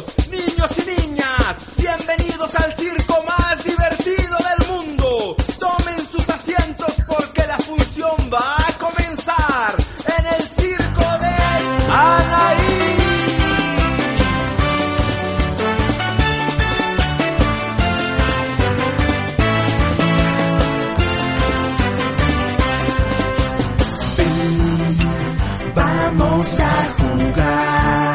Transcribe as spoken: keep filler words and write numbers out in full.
Caballeros, niños y niñas, bienvenidos al circo más divertido del mundo. Tomen sus asientos porque la función va a comenzar en el circo de Anaí. Vamos a jugar.